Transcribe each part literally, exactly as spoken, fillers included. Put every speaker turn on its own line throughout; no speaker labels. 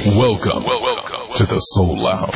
Welcome, welcome to the Soul Lounge.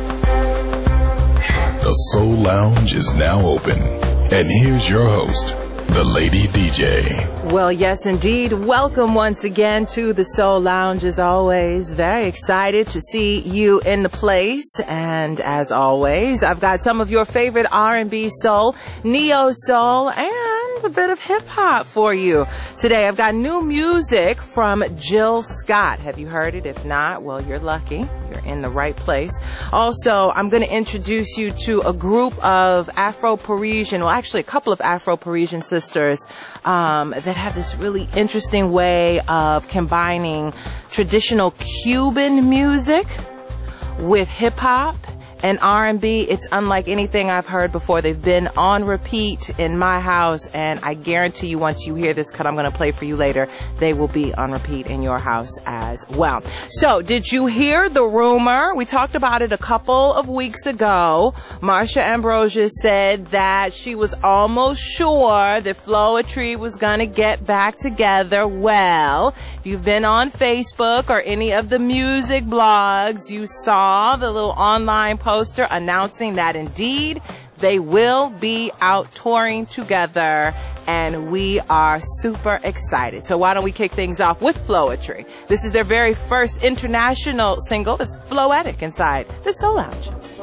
The Soul Lounge is now open. And here's your host, the Lady D J.
Well, yes, indeed. Welcome once again to the Soul Lounge. As always, very excited to see you in the place. And as always, I've got some of your favorite R and B soul, neo soul, and a bit of hip hop for you today. I've got new music from Jill Scott. Have you heard it? If not, well, you're lucky. You're in the right place. Also, I'm going to introduce you to a group of Afro-Parisian, well, actually a couple of Afro-Parisian sisters um, that have this really interesting way of combining traditional Cuban music with hip hop and R and B. It's unlike anything I've heard before. They've been on repeat in my house, and I guarantee you once you hear this cut I'm going to play for you later, they will be on repeat in your house as well. So, did you hear the rumor? We talked about it a couple of weeks ago. Marsha Ambrosius said that she was almost sure that Floetry was going to get back together. Well, if you've been on Facebook or any of the music blogs, you saw the little online post poster announcing that indeed they will be out touring together, and we are super excited. So why don't we kick things off with Floetry? This is their very first international single. It's Floetic inside the Soul Lounge.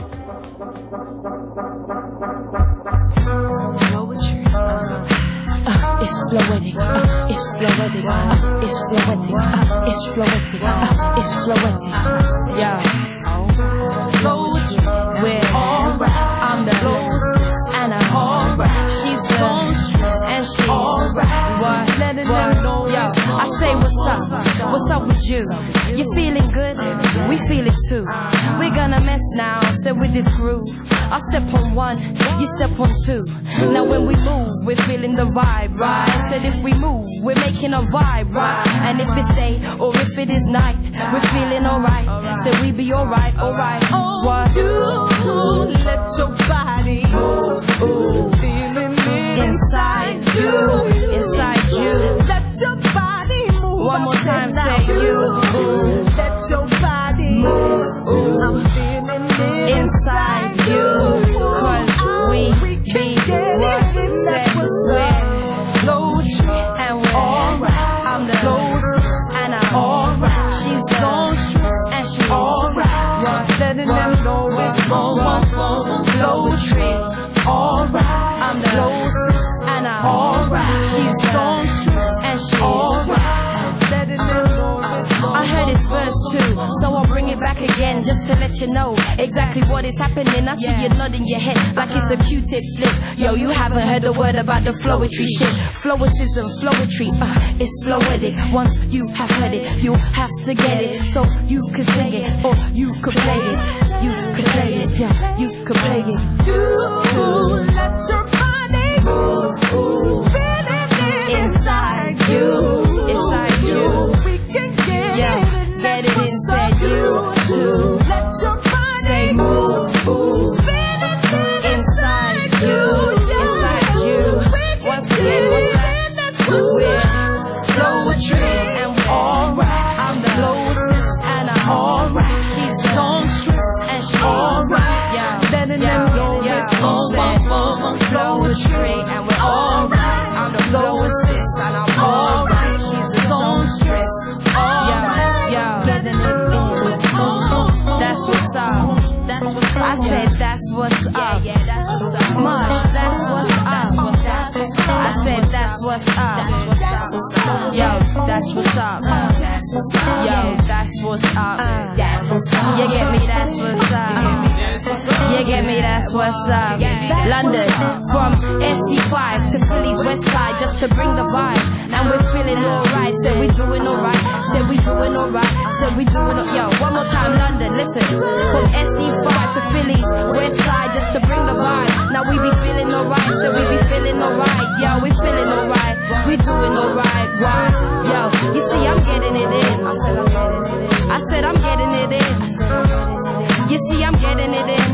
Floetry. Uh, it's Floetic, uh, it's Floetic, uh, it's Floetic, uh, it's Floetic, uh, it's Floetic, yeah. Floetry, we're alright, I'm the closest, and I'm alright, she's songstress, and she's alright, what, let it know, yo, I say what's up, what's up with you, you feeling good, we feel it too, we're gonna mess now, sit with this groove, I step on one, you step on two, now when we move, we're feeling the vibe, right? Said if we move, we're making a vibe, right? And if it's day or if it is night, we're feeling alright. Said we be alright, alright. What? You let your body move, ooh, feeling it inside you, inside you. Let your body move. One more time, say you, ooh, let your body move, ooh, I'm feeling it inside you. Cause we be what said we're Floetry, and we're alright. I'm the closest, and I'm alright. She's songstress, and she's alright. What? Letting them know it's on Floetry, alright. I'm the closest, and I'm alright. She's songstress, and she's alright. Letting them know it's on. I heard it's verse two, so I'll bring it back again just to let you know exactly what is happening. I see you nodding your head like it's a Q-tip flip. Yo, you haven't heard a word about the Floetry shit. Floetism, Floetry, uh, it's Floetic. Once you have heard it, you have to get it. So you can sing it, or you could play it. You could play it, yeah, you could play it. You let your body move, ooh, feeling it inside you, inside you. We can get yeah, it, get it inside you, too. Let your body move, ooh, feeling it inside you, inside you. Once again, what's that? We're Floetry, and we're alright. I'm the closest, and I'm alright. She's songstress, and she's alright. Yeah, letting them know it's on Floetry, and we're alright. I'm the closest, and I'm alright. She's a songstress, alright. Yeah, letting them know it's on. That's what's up. That's what's up. I said that's what's up. Yeah, that's what's up. Mush, that's what's up. I said that's what's up. Yo, that's what's up. Yo, that's what's up. You get me, that's what's up. You get me, that's what's up. London, from S C five to Philly's west side, just to bring the vibe. And we're feeling alright. Said we doing alright. Said we doing alright. Said we doing alright. Yo, one more time, London, listen. From S C five to Philly's west side, just to bring the vibe. Now we be feeling alright. Said we be feeling alright. Yo, we feeling alright. We doing alright. Why? Yo, you see, I'm getting it in. I said I'm getting it in. You see, I'm getting it in.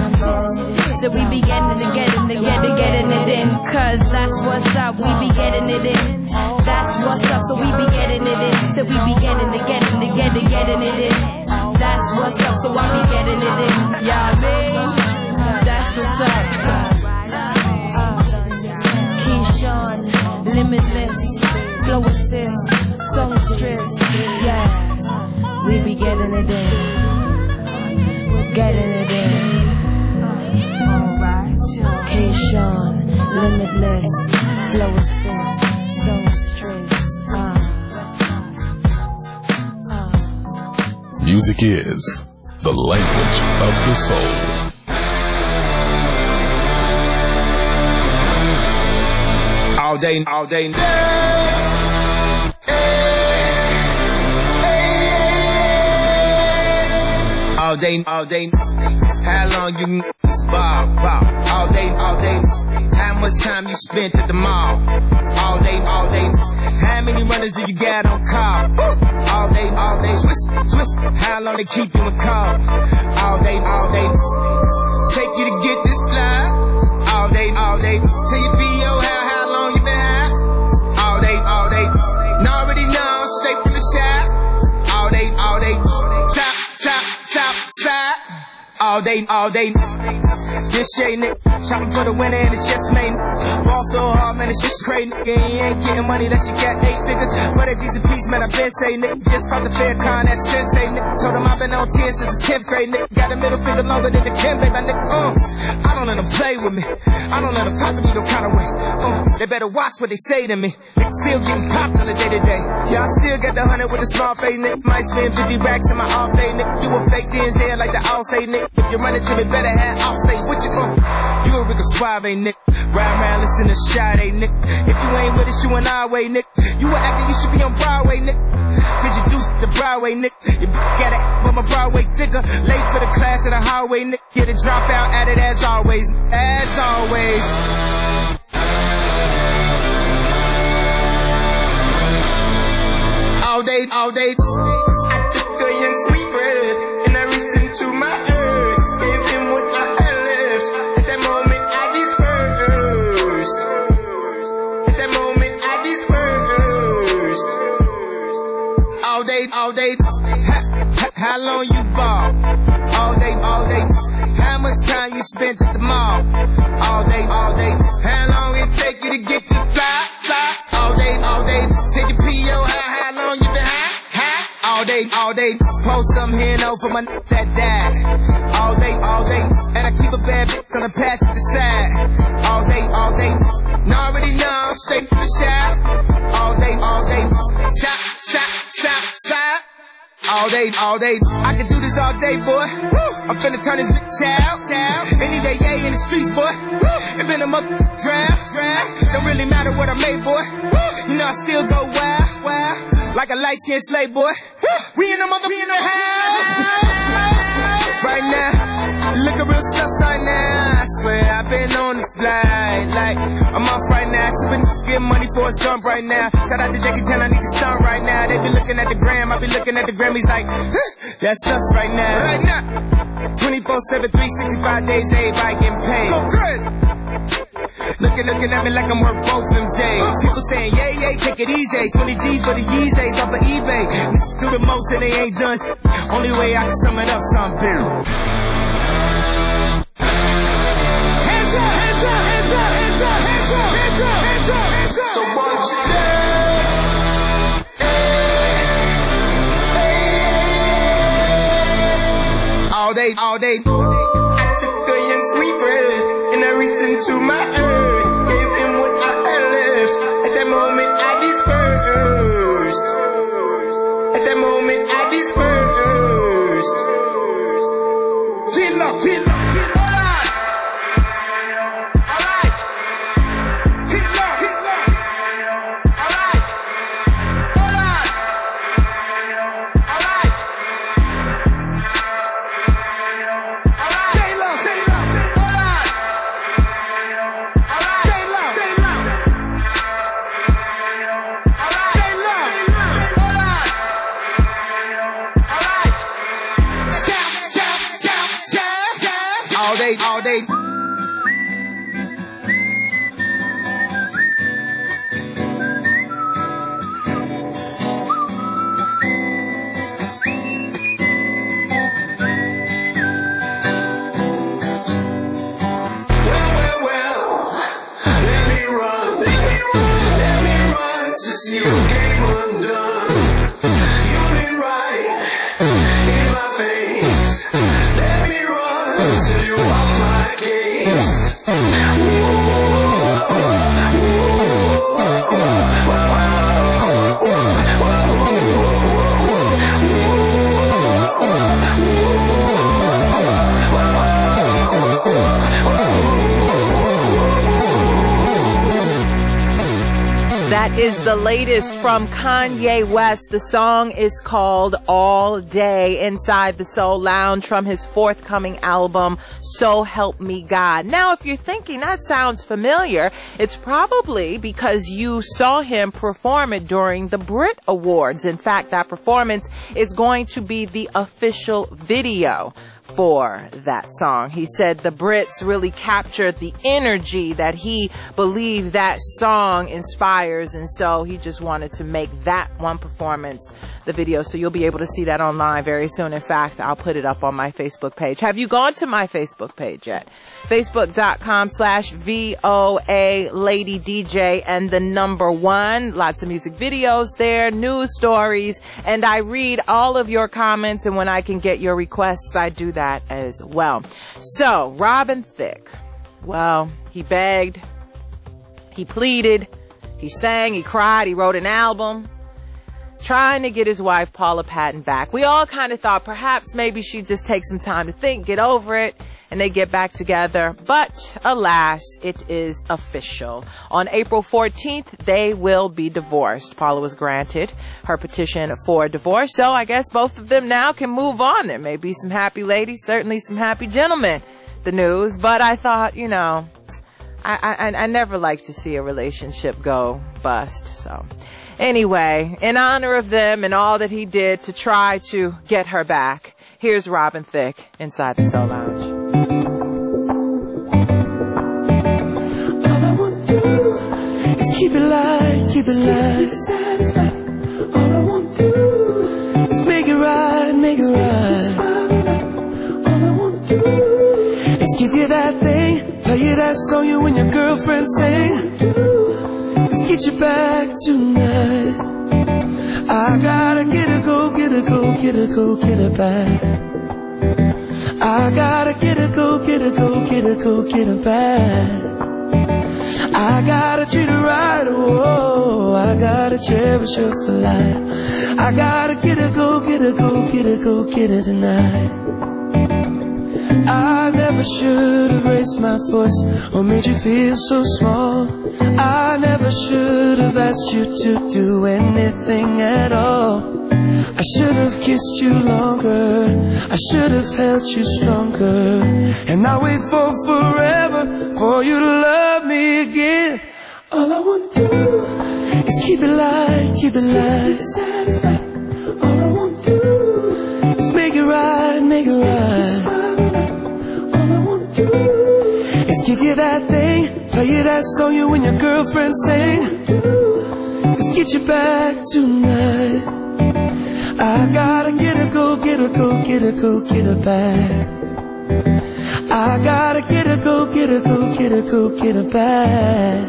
So we be getting it, getting it, getting it, getting it in. Cause that's what's up, we be getting it in. That's what's up, so we be getting it in. So we be getting it, getting it, getting it, getting it in. myself, so I be getting it in. Yeah, I mean, that's what's up. Keyshawn, limitless, flow assist, songstress. Yeah, we be getting it in, getting it in. Keyshawn, limitless, flow assist, songstress.
Music is the language of the soul.
All day, all day. All day, all day. How long you can ball, ball? All day, all day. How much time you spent at the mall? All day, all day. How many runners do you got on call? All day, all day. Twist, twist. How long they keep you in call? All day, all day. Take you to get this fly. All day, all day. Tell your P O how, how long you been high? All day, all day. And already know, straight from the shop. All day, all day. Top, top, top, side. All day, all day. This shade, nigga. Shopping for the winner and it's just made. Ball so hard, man, it's just crazy. Nigga, you ain't getting money unless you got eight figures. But that G's a piece, man, I been saying, nigga. Just caught the fair con, that's sensei, nigga. Told him I've been on ten since the tenth grade, nigga. Got a middle finger longer than the Kim, baby, my nigga. Uh, I don't let them play with me. I don't let them talk to me no kind of way. Uh, they better watch what they say to me. Nigga still getting popped on the day to day. Yeah, I still got the hundred with the small face, nigga. Might spend fifty racks in my off day, nigga. You a fake D N Z like the all say, nigga. If you run into me, better have all stay with you. Uh, you a Rico Suave, nigga. Ride around, listen to Sade, nigga. If you ain't with us, you an our way, nigga. You an actor, you should be on Broadway, nigga. Cause you do the Broadway, nigga. You got it from a Broadway thicker. Late for the class in the hallway, nigga. Get a dropout at it as always. As always. All day, all day. I took a young sweet breath and I reached into my earth. Gave him what I had left. At that moment I dispersed. At that moment I dispersed. All day, all day. Ha, ha, how long you ball? All day, all day. How much time you spent at the mall? All day, all day. How long it take you to get the fly, fly? All day, all day. Take your P O, how, how long you been high, high? All day, all day. Post some here, no, for my n that died. All day, all day. And I keep a bad bitch on the passenger side. All day, all day. And already know, straight from the shop. All day, all day. Shop, shop, shop, shop. All day, all day. I can do this all day, boy. Woo. I'm finna turn this bitch out, out. Any day, yeah, in the streets, boy. Woo. It been a mother draft, draft. Don't really matter what I made, boy. Woo. You know I still go wild, wild. Like a light-skinned slave, boy. Woo. We in the mother, we in the house. Right now, looking real sus right now. I swear I've been on the flight. Like, I'm off right now. Sippin' getting money for a stump right now. Shout out to Jackie Chan, I need to stump right now. They be looking at the gram, I be looking at the Grammys like, huh, that's us right now. Right now. twenty-four seven, three sixty-five days, everybody getting paid. Go crazy. Looking, looking at me like I'm worth both them J's. People saying, yeah, yeah, take it easy. twenty G's for the Yeezys off of eBay. Do the most and they ain't done. Only way I can sum it up, something big. Hands up, hands up, hands up, hands up, hands up, hands up, hands up, hands up. So won't you dance? All day, all day. I took a young sweet breath and I reached into my earth. Gave him what I had left. At that moment I dispersed. At that moment I dispersed. Chill up, chill up, chill up. Alright. Chill up, chill up. Alright. Alright. Alright. Stay low, stay low, stay low. Alright. Stay low, stay low. Alright. Stay low. Alright. Alright. Shout, shout, shout, shout, shout. All day, all day.
is the latest from Kanye West. The song is called All Day, inside the Soul Lounge, from his forthcoming album, So Help Me God. Now, if you're thinking that sounds familiar, it's probably because you saw him perform it during the Brit Awards. In fact, that performance is going to be the official video for that song. He said the Brits really captured the energy that he believed that song inspires, and so he just wanted to make that one performance the video. So you'll be able to see that online very soon. In fact, I'll put it up on my Facebook page. Have you gone to my Facebook page yet? Facebook.com slash VOA Lady D J and the number one. Lots of music videos there, news stories, and I read all of your comments, and when I can get your requests, I do that as well. So, Robin Thicke, well, he begged, he pleaded, he sang, he cried, he wrote an album, trying to get his wife Paula Patton back. We all kind of thought perhaps maybe she'd just take some time to think, get over it, and they get back together. But alas, it is official. On April fourteenth, they will be divorced. Paula was granted her petition for divorce, so I guess both of them now can move on. There may be some happy ladies, certainly some happy gentlemen, the news. But I thought, you know, I, I, I never like to see a relationship go bust. So anyway, in honor of them and all that he did to try to get her back, here's Robin Thicke inside the Soul Lounge.
Is keep it light, keep it light, satisfied. All I want to do is make it right, make it right. All I want to do is give you that thing, play you that song you and your girlfriend sing. Is get you back tonight. I gotta get her, go, get her, go, get her, go, get her back. I gotta get her, go, get her, go, get her, go, get her back. I gotta treat her right, oh, I gotta cherish her for life. I gotta get her, go, get her, go, get her, go, get her tonight. I never should have raised my voice or made you feel so small. I never should have asked you to do anything at all. I should have kissed you longer, I should have held you stronger, and I wait for forever for you to love me again. All I want to do is keep it light, keep it light, satisfied. All I want to do is make it right, make it right. All I want to do is give you that thing, play you that song you and your girlfriend sing. Is get you back tonight. I gotta get her, go, get her, go, get her, go, get her back. I gotta get her, go, get her, go, get her, go, get her back.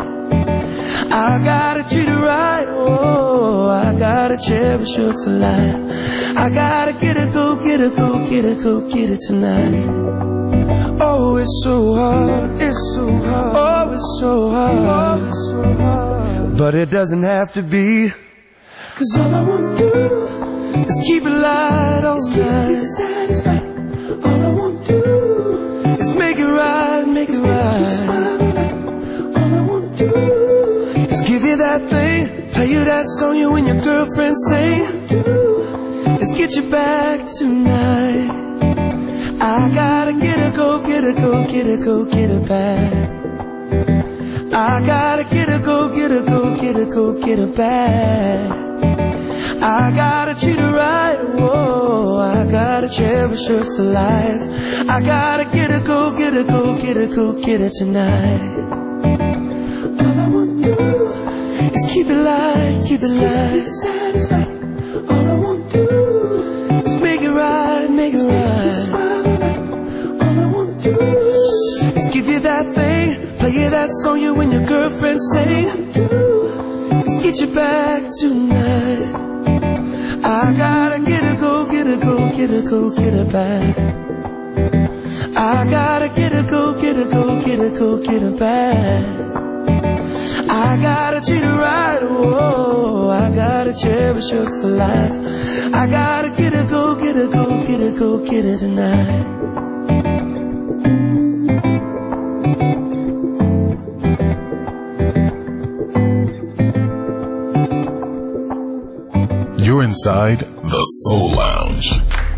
I gotta treat her right, oh, I gotta cherish her for life. I gotta get her, go, get her, go, get her, go, get her tonight. Oh, it's so hard, it's so hard, oh, it's so hard, oh, it's so hard. But it doesn't have to be, 'cause all I wanna do is keep it light all night. Satisfied. All I want to do is make it right, make it right. All I want to do is give you that thing, play you that song you and your girlfriend sing. Is get you back tonight. I gotta get her, go, get her, go, get her, go, get her back. I gotta get her, go, get her, go, get her, go, get her back. I gotta treat her right, whoa, I gotta cherish her for life. I gotta get her, go, get her, go, get her, go, get her tonight. All I wanna do is keep it light, keep it light, satisfied. All I want to do is make it right, make it right. All I want to do is give you that thing, play you that song you and your girlfriend sing. Is get you back tonight. I gotta get her, go, get her, go, get her, go, get her back. I gotta get her, go, get her, go, get her, go, get her back. I gotta treat her right, whoa, I gotta cherish her for life. I gotta get her, go, get her, go, get her, go, get her tonight.
inside the Soul Lounge.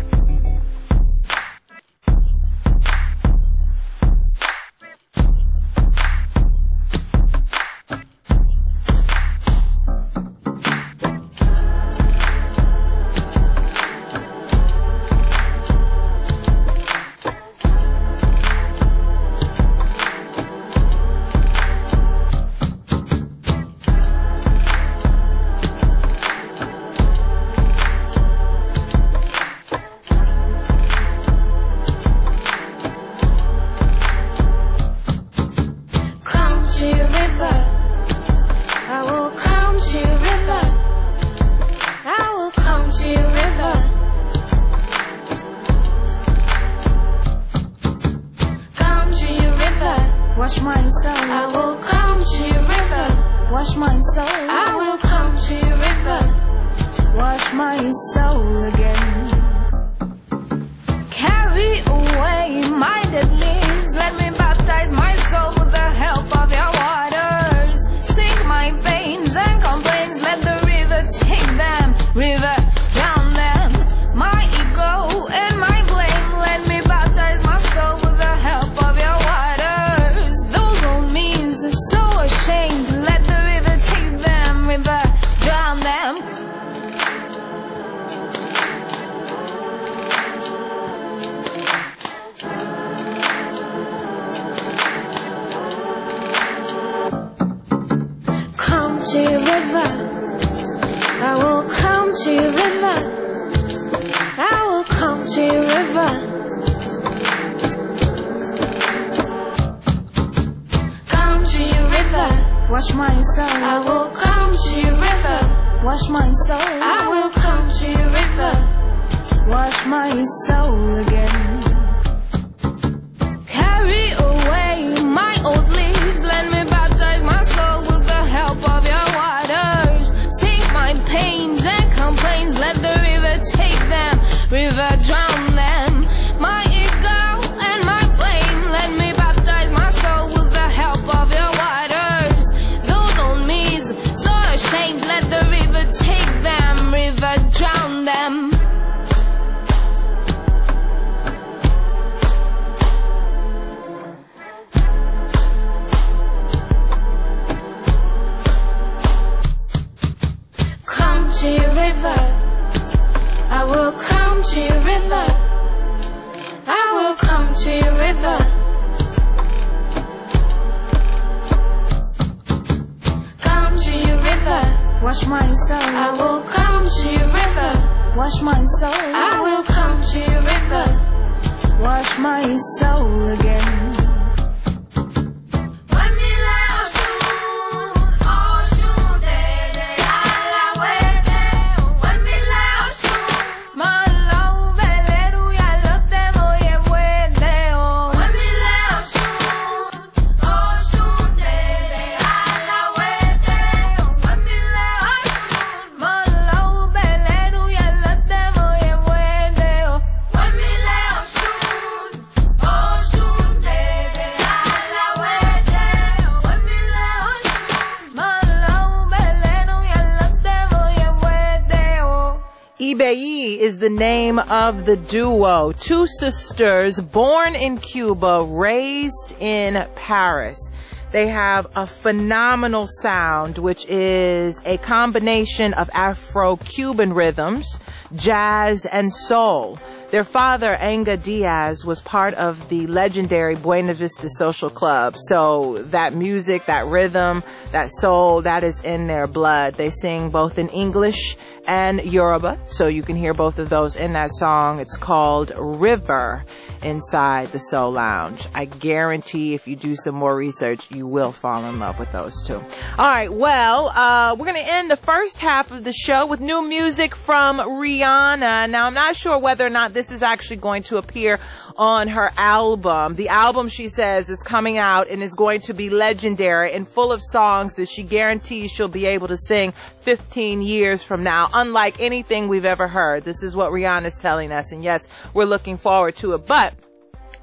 Is the name of the duo. Two sisters born in Cuba, raised in Paris. They have a phenomenal sound, which is a combination of Afro-Cuban rhythms, jazz, and soul. Their father, Anga Diaz, was part of the legendary Buena Vista Social Club. So that music, that rhythm, that soul, that is in their blood. They sing both in English and Yoruba, so you can hear both of those in that song. It's called River inside the Soul Lounge. I guarantee if you do some more research, you will fall in love with those two. All right, well, uh, we're going to end the first half of the show with new music from Rihanna. Now, I'm not sure whether or not this is actually going to appear on her album. The album, she says, is coming out and is going to be legendary and full of songs that she guarantees she'll be able to sing fifteen years from now, unlike anything we've ever heard. This is what Rihanna's telling us, and yes, we're looking forward to it. But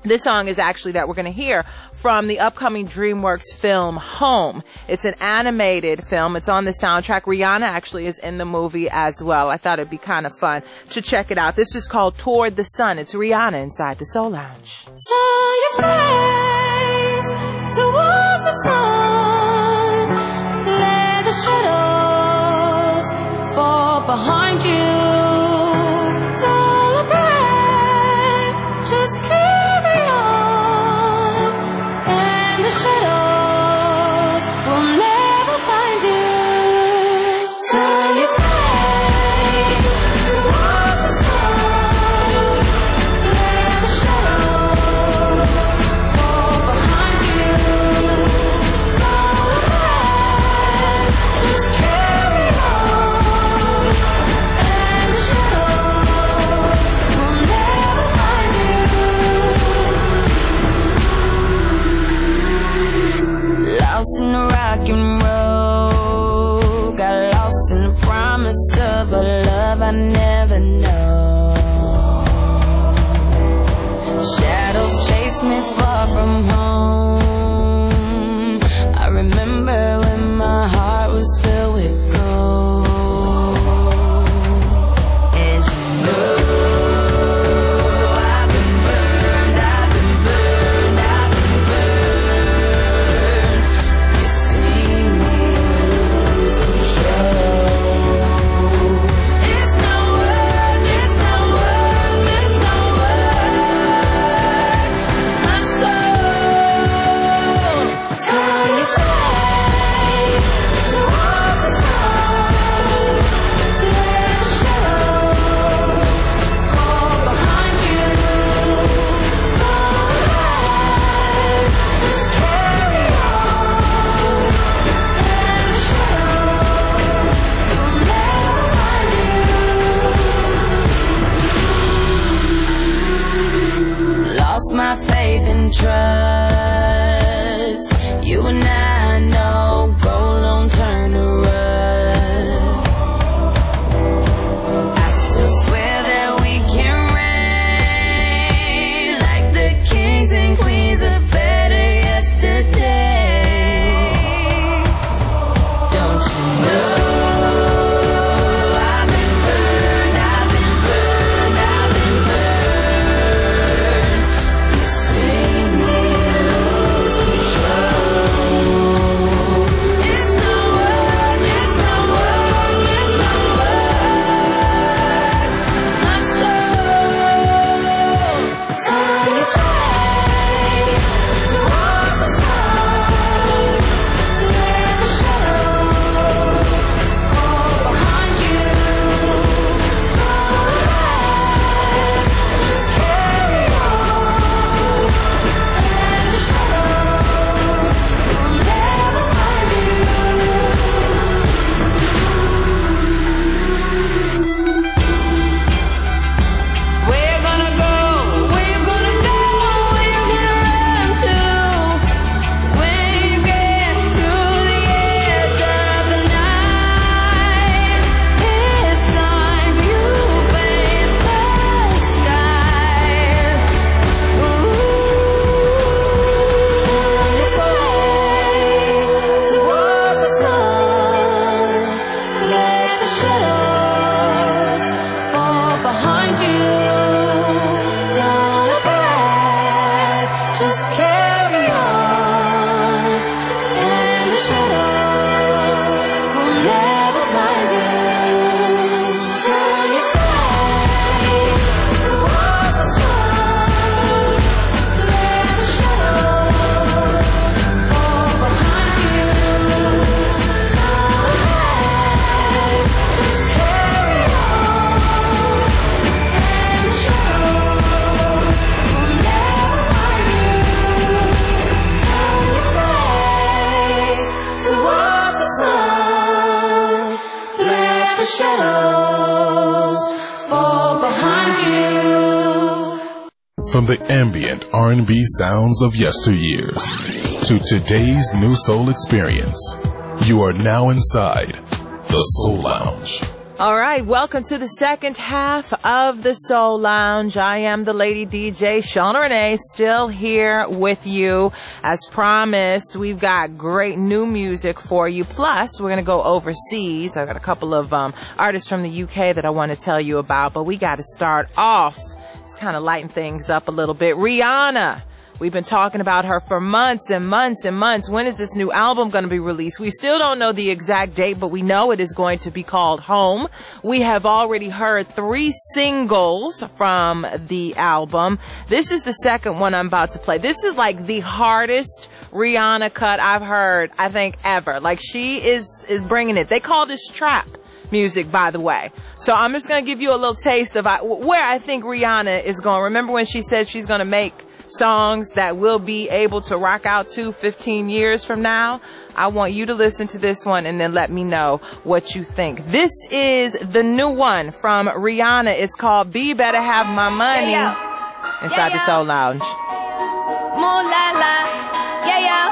This song is actually that we're going to hear from the upcoming DreamWorks film Home. It's an animated film. It's on the soundtrack. Rihanna actually is in the movie as well. I thought it'd be kind of fun to check it out. This is called Toward the Sun. It's Rihanna inside the Soul Lounge.
Turn your face towards the sun. Let the shadows fall behind you. Don't look back, just carry on. And the shadows will never find you. Turn your face towards the sun. Let the shadows fall behind you. Don't look back, just carry on. And the shadows will never find you. Lost in the rock and roll, got lost in the promise of a love I never know. Shadows chase me far from home. I remember when my heart was filled with gold. And you know I've been burned, I've been burned, I've been burned. You see me lose control. It's no word, it's no word, it's no word. My soul, turn your face towards the sun. Let the shadows fall behind you. Don't look back, just carry on. And the shadows will never find you. Lost my faith and trust. You and I know gold don't turn to rust. I still swear that we can reign like the kings and queens of better yesterday. Don't you know I've been burned, I've been burned, I've been burned. You see me lose control. It's no word, it's no word, it's no word. My soul, turn your face towards the sun. Let the shadows fall behind you. Don't look back, just carry on. And the shadows will never find you. Where you gonna go? Where you gonna go? Where you gonna run to? When you get to the edge of the night, it's time you face the sky. Ooh, turn your face towards the sun. Let the shadows fall behind you. Don't look back, just carry on. And the shadows will never find you. Turn your face towards the sun. Let the shadows fall behind you. Don't look back, just carry on. And the shadows will never find you. Turn your face towards the sun. Let the shadows fall behind you.
From the ambient R and B sounds of yesteryears to today's new soul experience, you are now inside the Soul Lounge
All right, welcome to the second half of the Soul Lounge. I am the Lady D J, Shauna Renee, still here with you. As promised, we've got great new music for you. Plus, we're going to go overseas. I've got a couple of um, artists from the U K that I want to tell you about, but we got to start off. Just kind of lighten things up a little bit. Rihanna. We've been talking about her for months and months and months. When is this new album going to be released? We still don't know the exact date, but we know it is going to be called Home. We have already heard three singles from the album. This is the second one I'm about to play. This is like the hardest Rihanna cut I've heard, I think, ever. Like, she is, is bringing it. They call this trap music, by the way. So I'm just going to give you a little taste of where I think Rihanna is going. Remember when she said she's going to make songs that we'll be able to rock out to fifteen years from now? I want you to listen to this one and then let me know what you think. This is the new one from Rihanna. It's called Be Better Have My Money.
Yeah, yeah.
Inside
Yeah,
the
yeah.
Soul Lounge.
Moon la la, yeah yeah.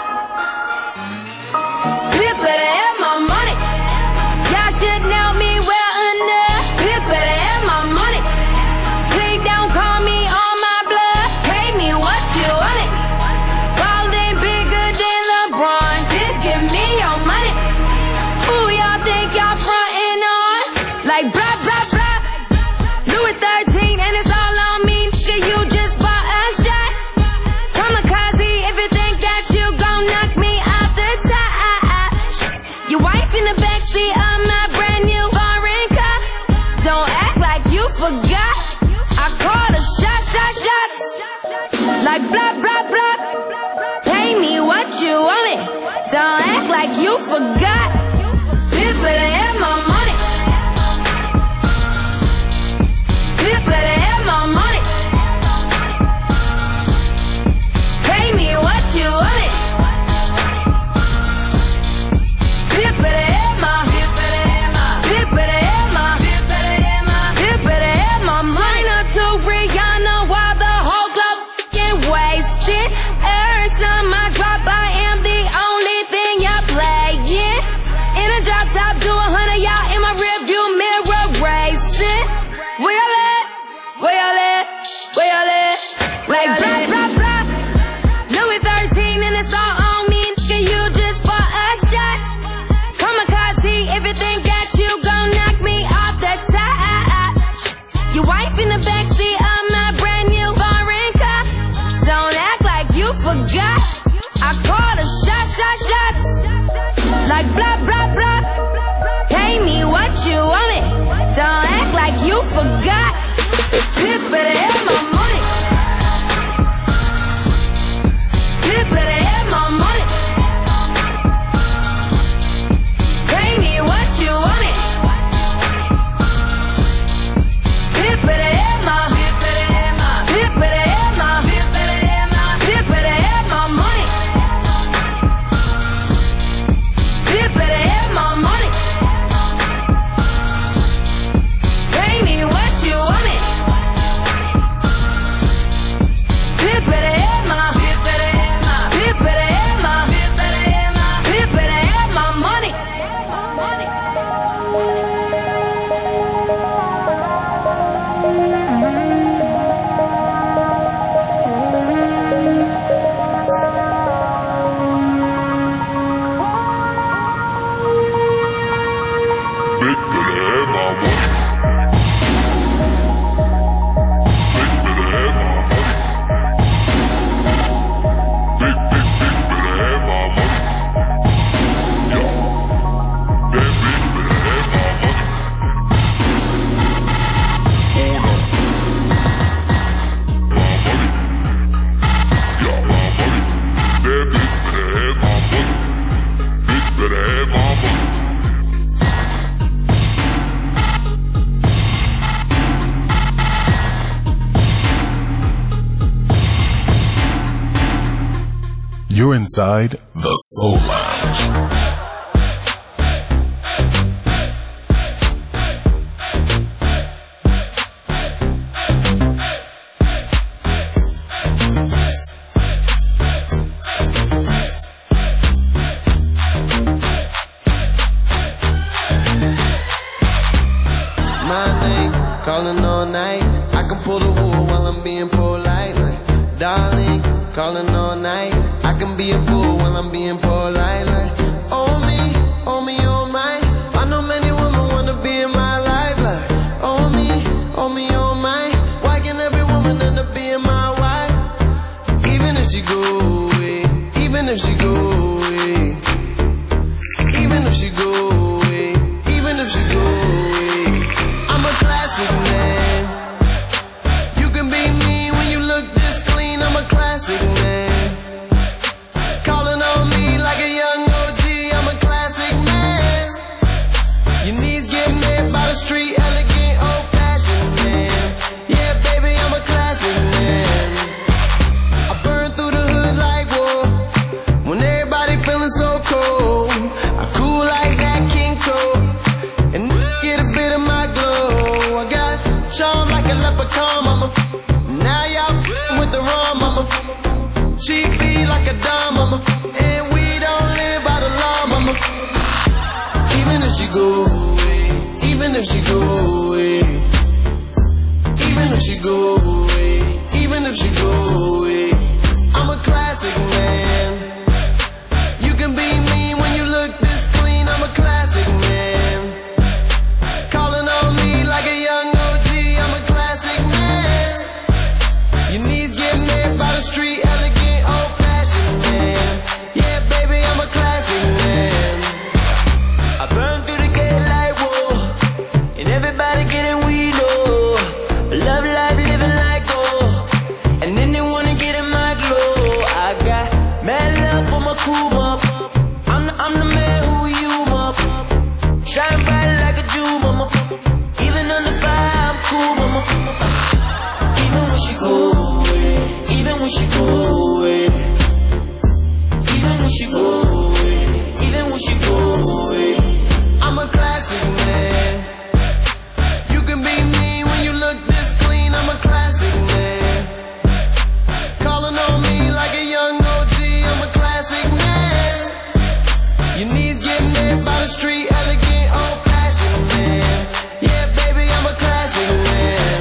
You better have my money. Y'all should know me well enough. You better have my money. Please don't call me on my blood. Pay me what you want it. Ballin' bigger than LeBron. Just give me your money. Who y'all think y'all frontin' on? Like blah blah blah. Louis thirteen and it's all on me. Nigga, you just bought a shot. Kamikaze if you think that you gon' knock me off the top. Your wife in the backseat of my brand new foreign car. Don't act like you forgot. I called a shot, shot, shot. Like blah, blah, blah. Pay me what you want it. Don't act like you forgot. You better have my money. You better have my money. Pay me what you want it. You better have my, you better have my, you better have my, you better have my, you better have my money. To Rihanna while the whole club f***ing wasted. Every time I drop, I am the only thing y'all playing. In a drop top, do a hundred, y'all in my rearview mirror racing. Where y'all at? Where y'all at? Where y'all at? Like blah, blah, blah. Louis thirteen and it's all on me. Nigga, you just bought a shot. Kamikaze if you think that you gon' knock me off the top. Your wife in the backseat of my brand new foreign car. Don't act like you forgot. I called a shot, shot, shot. Like blah, blah, blah. Pay me what you want it. Don't act like you forgot. You better have my money. You better have my money. Pay me what you want it. You better have my, you better have my, you better have my, you better have my, you better have my money. You better have my money. Pay me what you want it. You better have my, you better have my, you better have my, you better have my, you better have my money.
You're inside the Soul Lounge.
night. I can pull the wool while I'm being polite. Like, darling, calling all night. I can be a fool while I'm being polite. Like, oh me, oh me, oh my. I know many women wanna be in my life. Like, oh me, oh me, oh my. Why can every woman end up being my wife? Even if she go away, even if she go away, even if she go away, even if she go away, I'm a classic man. You can be mean when you look this clean. I'm a classic man. Calling on me like a young O G. I'm a classic man. Your knees get met by the street, elegant, old-fashioned man. Yeah, baby, I'm a classic man. I burn through the hood like war. When everybody feeling so cold, I cool like that King Cole, and get a bit of my glow. I got charm like a leprechaun, mama. Now y'all f***ing with the rum, mama. Cheap beat like a dime, mama. And we don't live by the law, mama. Even if she go away, even if she go away, even if she go away, even if she go away, I'm a classic man. You can be mean when you look this clean. I'm a classic man. Calling on me like a young O G. I'm a classic man. Your knees get met by the street, elegant, old-fashioned man. Yeah, baby, I'm a classic man.
I burn through the gate like whoa, and everybody getting weed, oh. Love life, living like gold, and then they wanna get in my glow. I got mad love for my crew, up. I'm the, I'm the man who you, up. Shine bright like a Jew, mama. Even on the fire, I'm cool, mama. Even when she go away, even when she go away, even when she go away, even when she go away,
I'm a classic man. You can be mean when you look this clean. I'm a classic man. Calling on me like a young O G. I'm a classic man. Your knees get met by the street, elegant, old-fashioned man. Yeah, baby, I'm a classic man.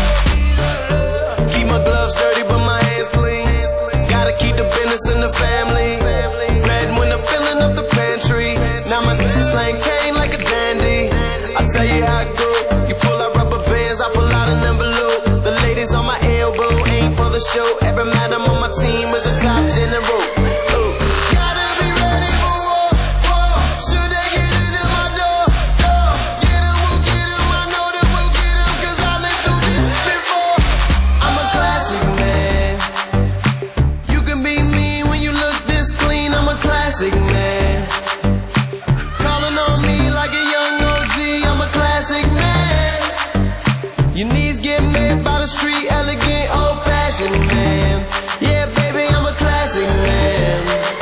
Keep my gloves dirty, but my hands clean. Gotta keep the business in the family. Red when I'm filling up the pantry. Now my slang cane like a dandy. I'll tell you how it go. You pull out rubber bands, I pull out an envelope. The ladies on my elbow ain't for the show. Every madam on my team is a top general. Ooh. Gotta be ready for war, war. Should they get into my door? No. Get 'em, we'll get 'em. I know that we'll get 'em, 'cause I lived through this before. I'm a classic man. You can be mean when you look this clean. I'm a classic man. Calling on me like a young O G. I'm a classic man. Your knees get met by the street, elegant, old-fashioned man. Yeah, baby, I'm a classic man.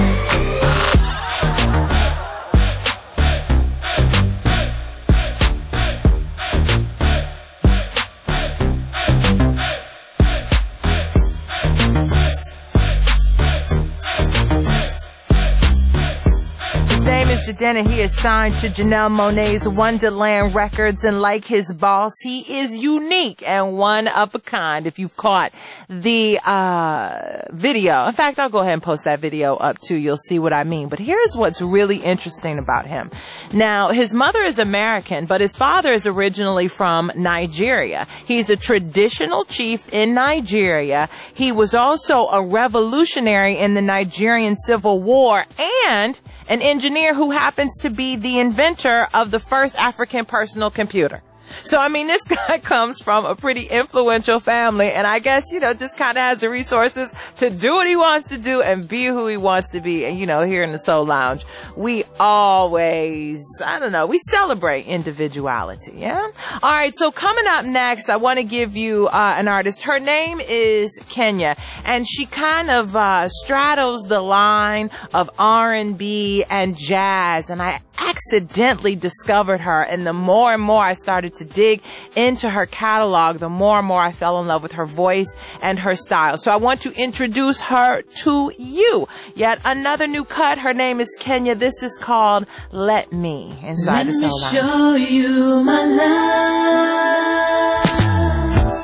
His name is Jidenna. He is signed to Janelle Monáe's Wonderland Records, and like his boss, he is unique and one of a kind. If you've caught the uh video, in fact, I'll go ahead and post that video up too. You'll see what I mean. But here's what's really interesting about him. Now, his mother is American, but his father is originally from Nigeria. He's a traditional chief in Nigeria. He was also a revolutionary in the Nigerian Civil War and an engineer who happens to be the inventor of the first African personal computer. So, I mean, this guy comes from a pretty influential family, and I guess, you know, just kind of has the resources to do what he wants to do and be who he wants to be. And, you know, here in the Soul Lounge, we always, I don't know, we celebrate individuality, yeah? All right, so coming up next, I want to give you uh, an artist. Her name is Kenya, and she kind of uh, straddles the line of R and B and jazz, and I accidentally discovered her, and the more and more I started to dig into her catalog, the more and more I fell in love with her voice and her style. So I want to introduce her to you. Yet another new cut. Her name is Kenya. This is called Let Me inside the Soul Lounge.
Let me show you my love.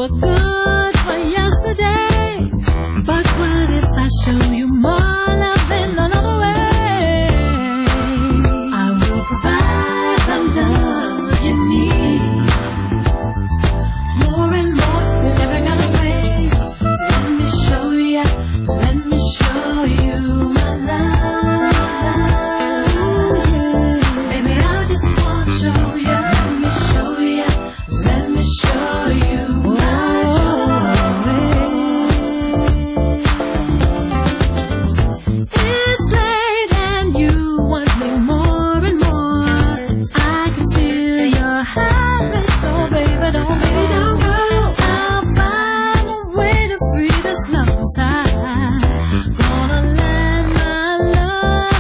was good for yesterday. But what if I show you more love in another way? I will provide the love you need. More and more, you're never gonna wait. Let me show ya, let me show you my love. Baby, I just wanna show ya, let me show ya, let me show you my joy. It's late and you want me more and more. I can feel your heart race, so baby, don't, baby, don't go. I'll find a way to free this love inside. Gonna let my love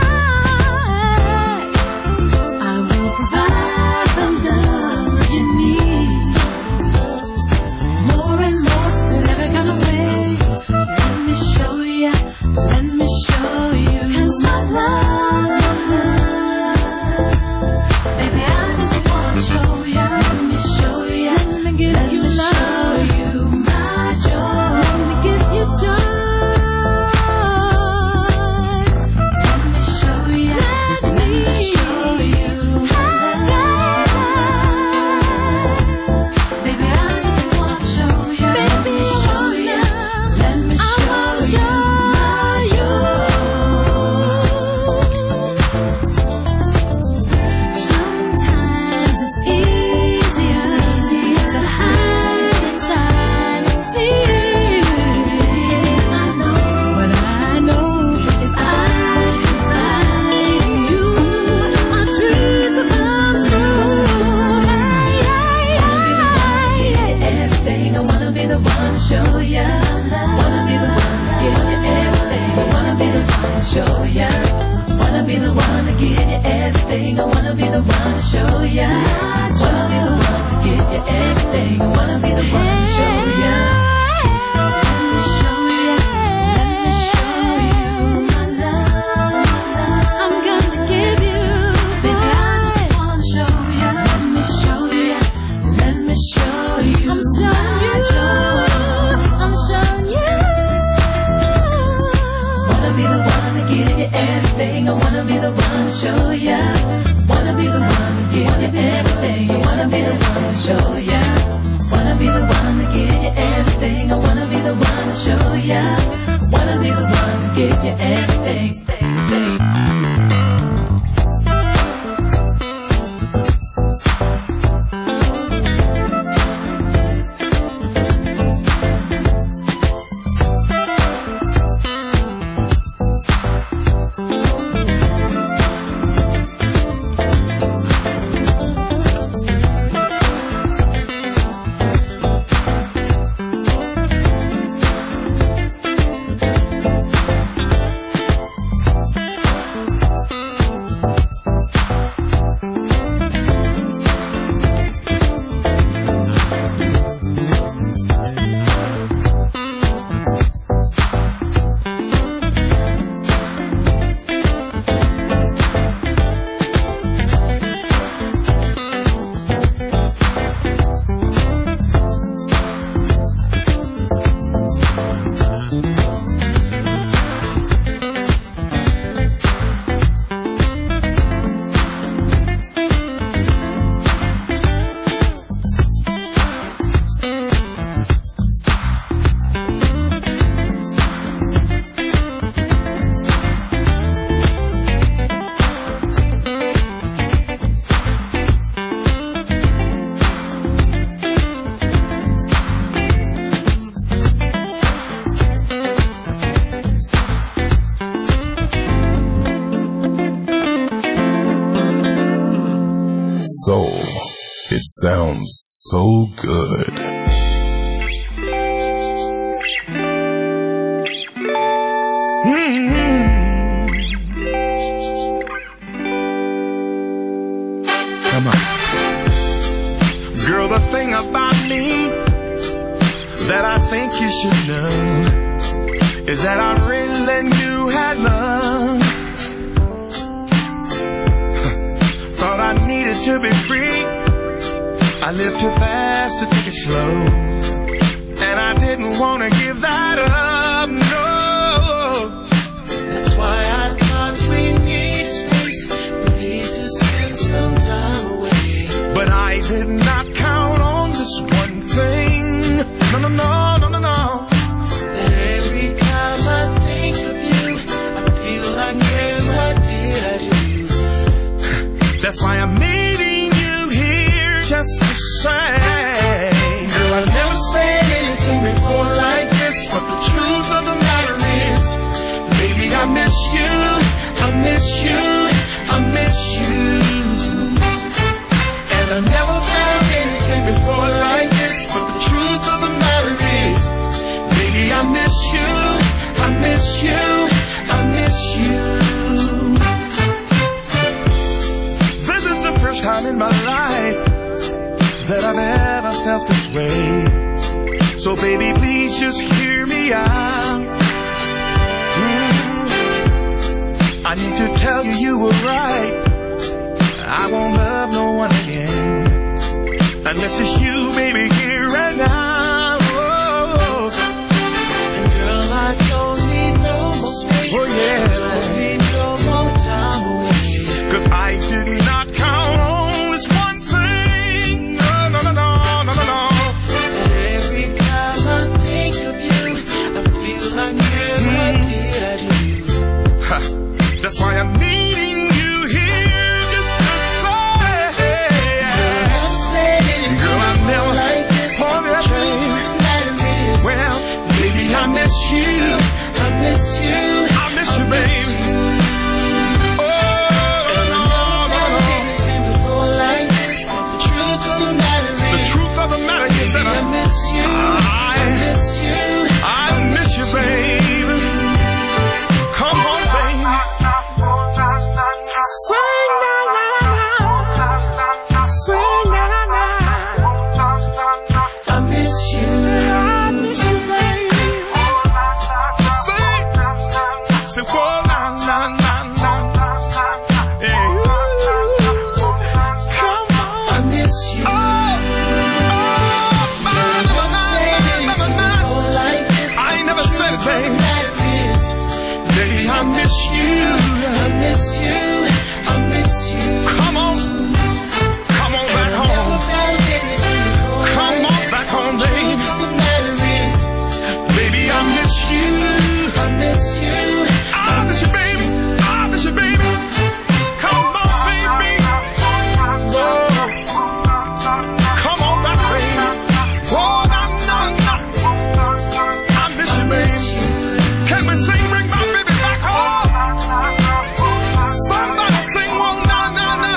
high. I will provide the love you need. More and more, you're never gonna wait. Let me show ya, let me show you. 'Cause I love your love. Baby, I just wanna show ya, let me show ya, let me give you love. Show you my joy. Let me give you joy. Let me show ya, let me show you my love. Baby, I just wanna show ya, let me show ya, let me show you my joy. Sometimes it's easier to hide inside a feeling. I know, but I know if I confide in you, our dreams will come true. Hey, hey, hey, everything. I wanna be the one to show ya. Wanna be the one to give you everything. I wanna be the one to show ya. Wanna be the one to give you everything. I wanna be the one to show ya. Wanna be the one to give you everything. I wanna be the one to show ya. Let me show ya. Let me show you my love. I'm gonna give you, baby, I just wanna show ya. Let me show ya. Let me show you. I'm showing you. I'm showing you. Wanna be the one to give you everything. I wanna be the one to show ya. Wanna be the one to give you everything. I wanna be the one to show ya. Wanna be the one to give you everything. I wanna be the one to show ya. Wanna be the one to give you everything.
Soul. It sounds so good.
Come on. Girl, the thing about me that I think you should know is that I really knew had love. I needed to be free. I lived too fast to take it slow.
didn't want to give that up, no.
That's why I thought we need space. We need to spend some time away.
But I did not count on this one thing. No, no, no, no, no, no.
That every time I think of you, I feel like, man, what did I do?
That's why I'm meeting you here just to say,
girl, I never said anything before like this, but the truth of the matter is, baby, I miss you, I miss you, I miss you. And I never felt anything before like this, but the truth of the matter is, baby, I miss you, I miss you, I miss you.
this is the first time in my life that I've ever felt this way. So baby, please just hear me out. Mm. I need to tell you you were right. I won't love no one again unless it's you, baby, here and now. Oh.
And girl, I don't need no more space.
Oh, yeah.
I don't need no more time away.
Cause I did not count on this one thing. No, no, no, no, no, no, no.
And every time I think of you, I feel like, man, what did I do?
Ha. That's why I'm meeting you here just to say,
Girl, I never said anything
girl, I never
like this,
told
but
you
the
that
truth
thing.
of the matter is,
Well, baby, I miss you.
I miss you.
I miss you, baby. Oh, no, no, no, no.
Anything before like this, but the truth of the matter is,
The truth of the matter is that
I
I,
miss you. I
I,
miss you.
I miss you, baby. Come on, baby. Sing na na na, sing na na na.
I miss you.
I miss you, baby. Sing, sing for na na na na. Yeah. Come on.
I miss you.
Oh, oh, na, na, na, na, na, na.
Like this,
I ain't never said it, baby.
matter is,
Baby, I miss you.
I miss you. I miss you.
Come on. Come on back
Never
home.
felt anything before
Come
like
on
this.
back home, baby.
The truth of the matter is,
Baby, I miss you.
I miss you.
I miss you, baby. I miss you, baby. Come on, baby. Whoa. Come on back, baby. Whoa, no, no, no. I miss you, baby. Can we sing, bring my baby back home? Somebody sing, whoa, no, no, no.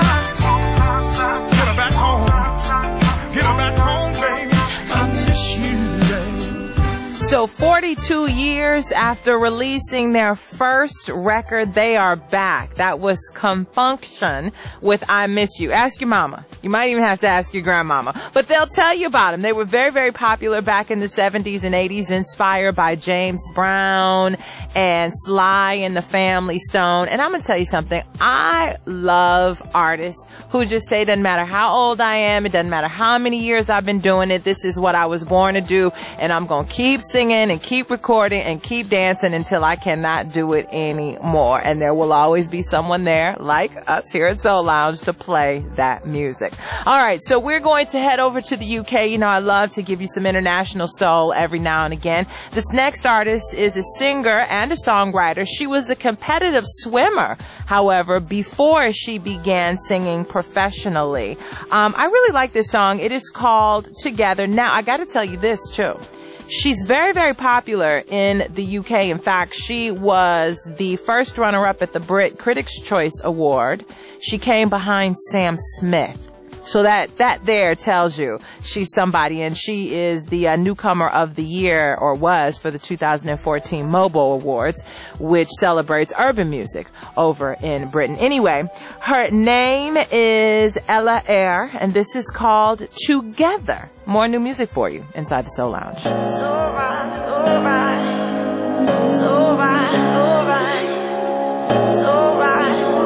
Get her back home. Get her back home, baby. I miss you, baby.
So forty-two years after releasing their first record, they are back. That was Compunction with I Miss You. Ask your mama. You might even have to ask your grandmama. But they'll tell you about them. They were very, very popular back in the seventies and eighties, inspired by James Brown and Sly and the Family Stone. And I'm going to tell you something. I love artists who just say, it doesn't matter how old I am, it doesn't matter how many years I've been doing it, this is what I was born to do, and I'm going to keep singing and keep recording and keep dancing until I cannot do it anymore. And there will always be someone there, like us here at Soul Lounge, to play that music. All right, so we're going to head over to the U K. You know, I love to give you some international soul every now and again. This next artist is a singer and a songwriter. She was a competitive swimmer, however, before she began singing professionally. Um, I really like this song. It is called Together. Now, I got to tell you this, too. She's very, very popular in the U K. In fact, she was the first runner-up at the Brit Critics' Choice Award. She came behind Sam Smith. So that, that there tells you she's somebody, and she is the uh, newcomer of the year, or was, for the two thousand fourteen Mobile Awards, which celebrates urban music over in Britain. Anyway, her name is Ella Eyre, and this is called Together. More new music for you inside the Soul Lounge.
It's alright, alright. It's alright, alright. It's alright.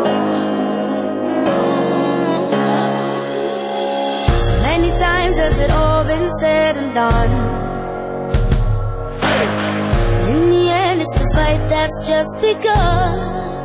So many times has it all been said and done.
life that's just begun.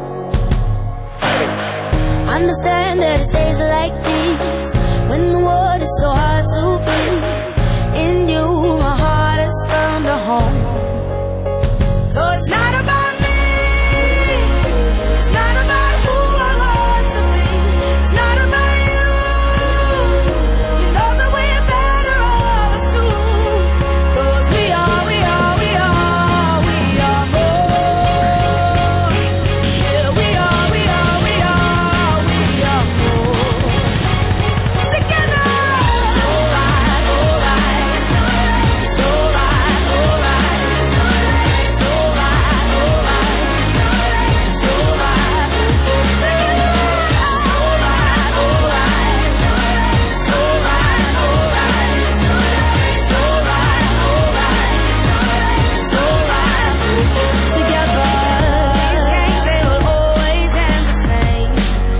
Understand that it's days like these when the world is so hard to please. In you, my heart has found a home. Though it's not about me, it's not about who I want to be, it's not about you. You know that we're better off too. 'Cause we are, we are, we are, we are more. Yeah, we are, we are, we are, we are more. Together. Alright, alright, it's alright, alright, it's alright, it's alright, it's alright. Together. Alright, alright, it's alright, alright, it's alright, alright, it's alright. Together. These gangs, they will always end the same.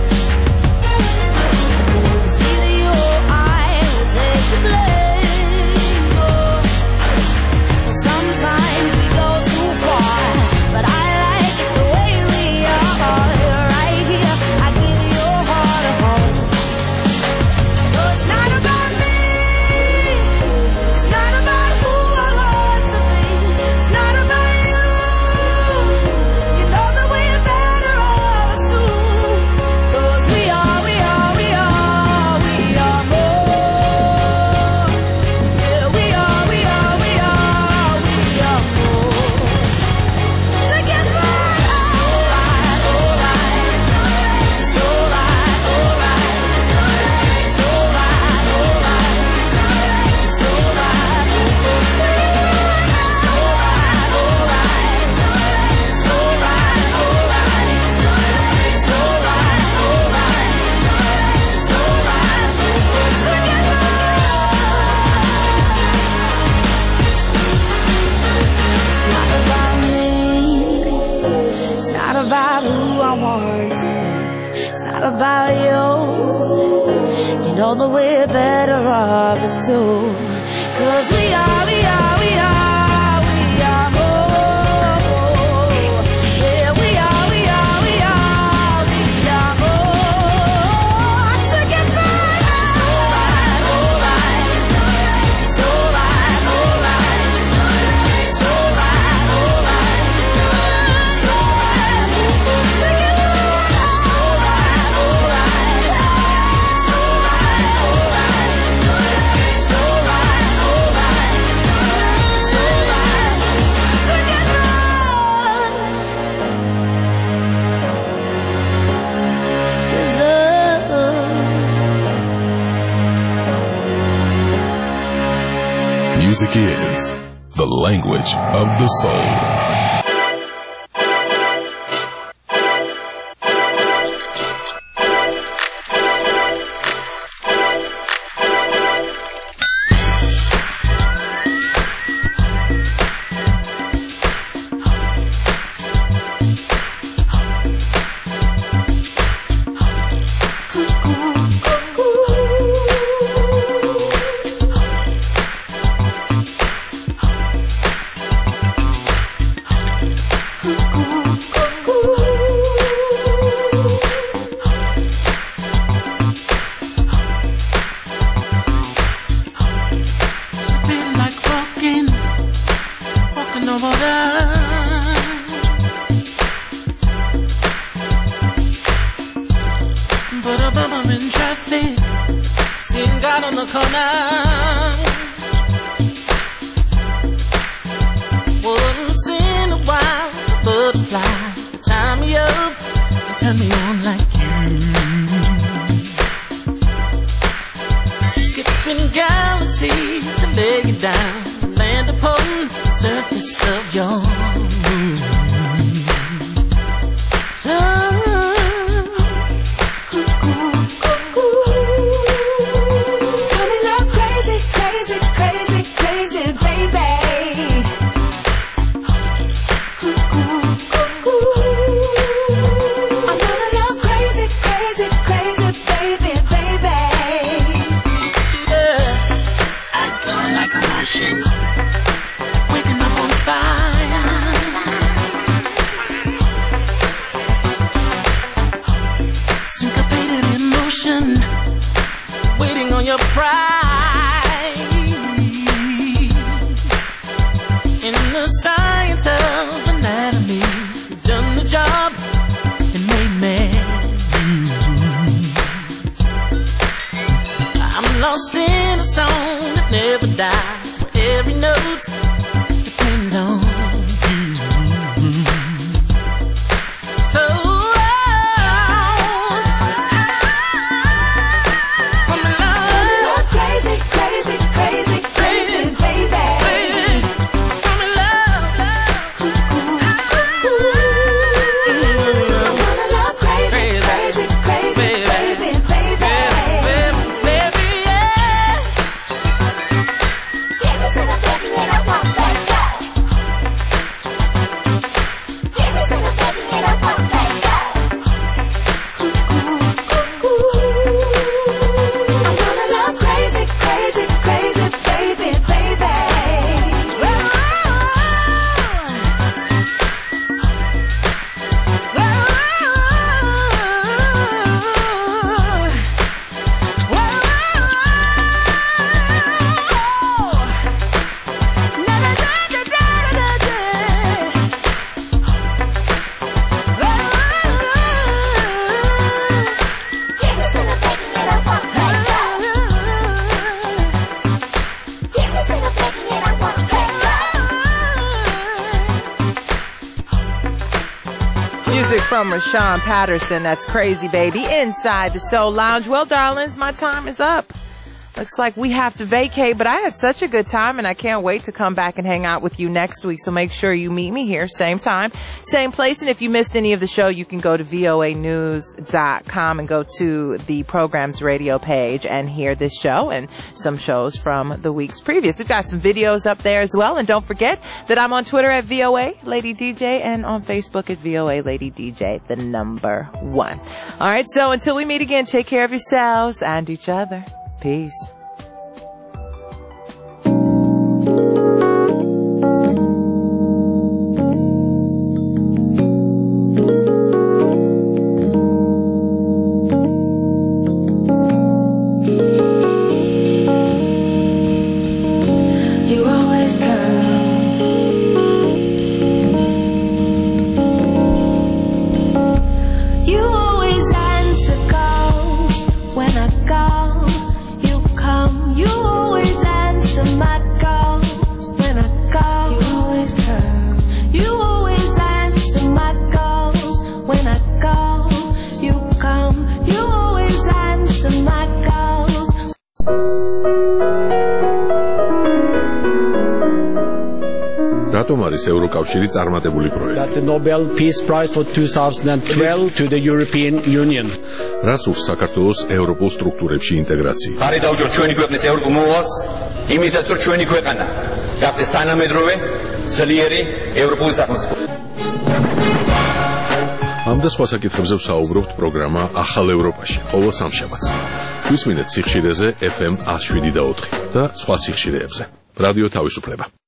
It's either you or I will take the blame. Sometimes we go too far, but I like it the way we are. You're right here, I give your heart a home. No, it's not about me, it's not about who I want to be, it's not about you. You know that we're better off too. 'Cause we are, we are, we are, we are more. Yeah, we are, we are, we are, we are more. Together. Alright, alright, it's alright, alright, it's alright, alright, it's alright. Together. Alright, alright, it's alright, alright, it's alright, alright, it's alright. Together. It's not about me, it's not about who I want to be, it's not about you. You know that we're better off as two. 'Cause we are, we are, we are, we are more. Yeah, we are, we are, we are, we are more. Together. Alright, alright, it's alright, alright, it's alright, alright, it's alright. Together. Alright, alright, it's alright, alright, it's alright, alright, it's alright. Together.
Music is the language of the soul.
I'm gonna love prize in the science of anatomy. You've done the job and made man. I'm lost in a song that never dies, where every note depends on you. So I'm in love, crazy, crazy, crazy, crazy, baby. I'm in love, I wanna love crazy, crazy, crazy, baby, baby.
From Rashawn Patterson, that's Crazy Baby, inside the Soul Lounge. Well, darlings, my time is up. Looks like we have to vacate, but I had such a good time, and I can't wait to come back and hang out with you next week. So make sure you meet me here, same time, same place. And if you missed any of the show, you can go to V O A news dot com and go to the program's radio page and hear this show and some shows from the weeks previous. We've got some videos up there as well. And don't forget that I'm on Twitter at V O A Lady D J and on Facebook at V O A Lady D J, the number one. All right, so until we meet again, take care of yourselves and each other. Peace.
You always come. You always answer calls when I call. You always answer my call when I call. You always come. You always answer my calls when I call. You come. You always answer my calls.
რატომ არის ევროკავშირი წარმატებული პროექტი?
That the Nobel Peace Prize for twenty twelve to the European Union.
რას ურს საქართველოს ევროპულ სტრუქტურებში ინტეგრაცია?
ხარი დაუჭირ ჩვენი ქვეყნის ევროპულ მოვალს, იმისაც რომ ჩვენი ქვეყანა გახდეს თანამედროვე, ძლიერი ევროპული სახელმწიფო.
ამ და სხვა საკითხებზე ვსაუბრობთ პროგრამა ახალ ევროპაში, ყოველ სამშაბათს. გვისმინეთ სიხშირეზე F M one oh seven და ოთხი და სხვა სიხშირეებზე. რადიო თავისუფლება.